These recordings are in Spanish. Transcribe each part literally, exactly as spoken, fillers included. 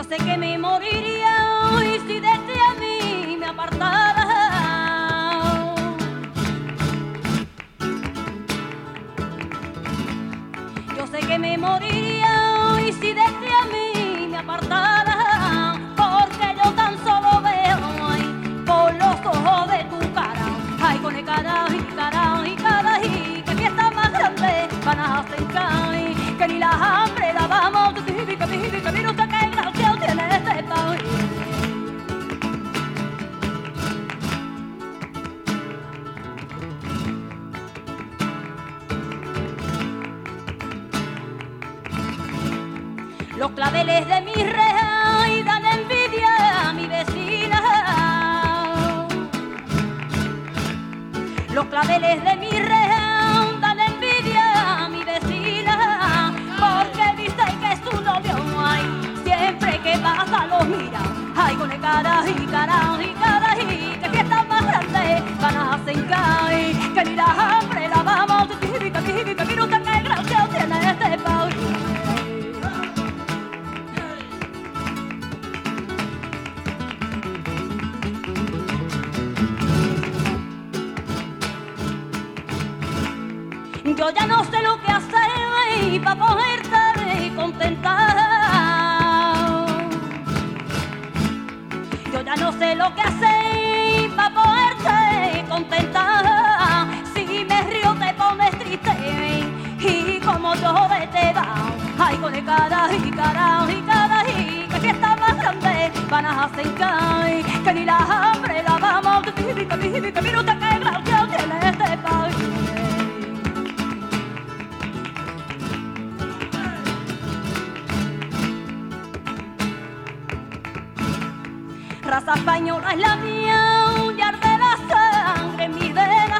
sé que me moriría y si de ti a mí me apartara. Yo sé que me moriría y si de ti a mí me apartara, porque yo tan solo veo ay, con los ojos de tu cara, ay, con el cara y cara y cara y que fiesta más grande van a hacer caer, que ni la hambre la vamos a decir, que mi que mira usted qué gracia tiene este país. Los claveles de mi reja y dan envidia a mi vecina. Los claveles de mi reja dan envidia a mi vecina, porque dice que es su novio, ay, siempre que pasa lo mira, ay, con el cara y cara y cara y que fiesta más grande van a hacer caer, que ni la hambre la vamos a decir, que mi que mira usted qué gracia tiene este país. Yo ya no sé lo que hacer para poderte contentar. Yo ya no sé lo que hacer para poderte contentar. Si me río te pones triste y como yo te va, ay, con el cara y cara y cara y que fiesta más grande van a hacer caer, que ni la hambre la vamos a decir, que mi que mira usted qué gracia tiene este país. Raza española es la mía, y arde la sangre en mis venas.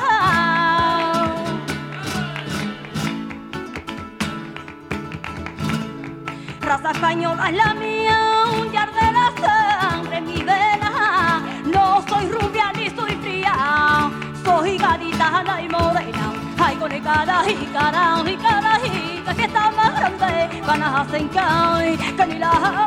Raza española es la mía, y arde la sangre en mis venas. No soy rubia ni soy fría, soy gaditana y morena. Ay, con el cara y cara y cara y que fiesta más grande van a hacer caer, que ni la